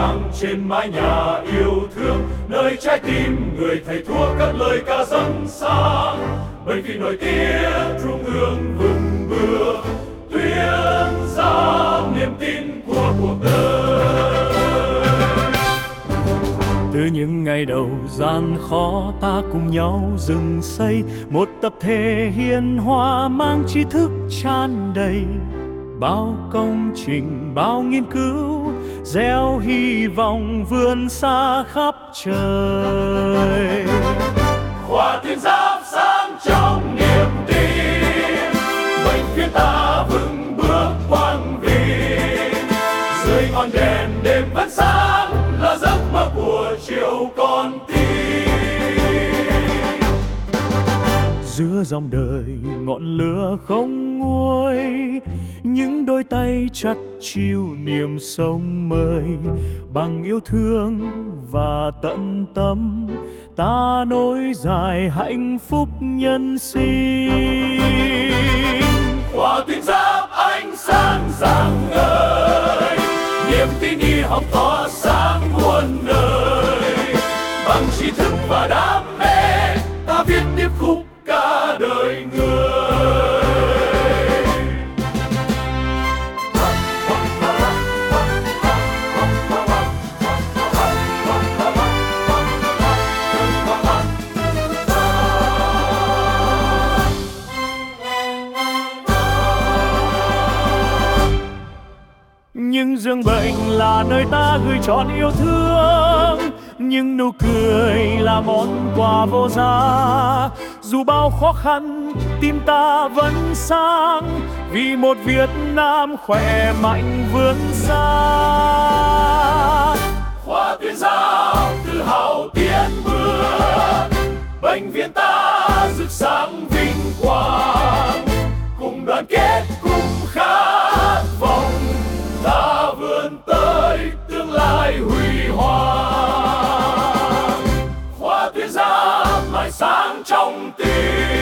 vang trên mái nhà yêu thương, nơi trái tim người thầy thuốc cất lời ca dâng sáng. Bệnh viện nổi tiếng trung ương vững bước tuyên ra niềm tin của cuộc đời. Từ những ngày đầu gian khó, ta cùng nhau dựng xây một tập thể hiền hòa mang tri thức tràn đầy. Bao công trình, bao nghiên cứu, gieo hy vọng vươn xa khắp trời. Khoa tuyến giáp sáng trong niềm tin, bệnh viện ta vững bước quang vinh. Dưới ngọn đèn đêm vẫn sáng là giấc mơ của triệu con tim. Giữa dòng đời ngọn lửa không nguôi, những đôi tay chắt chiu niềm sống mới. Bằng yêu thương và tận tâm, ta nối dài hạnh phúc nhân sinh. Khoa tuyến giáp ánh sáng rạng ngời, niềm tin y học tỏa sáng muôn nơi. Bằng tri thức và đam mê, ta viết tiếp khúc cả đời người. Nhưng giường bệnh là nơi ta gửi trọn yêu thương, nhưng nụ cười là món quà vô giá. Dù bao khó khăn, tim ta vẫn sáng, vì một Việt Nam khỏe mạnh vươn xa. Khoa tuyến giáp tự hào tiến bước, bệnh viện ta rực sáng vinh quang. Cùng đoàn kết, cùng khát vọng, ta vươn tới tương lai huy hoàng. Khoa tuyến giáp mãi sáng trong tim.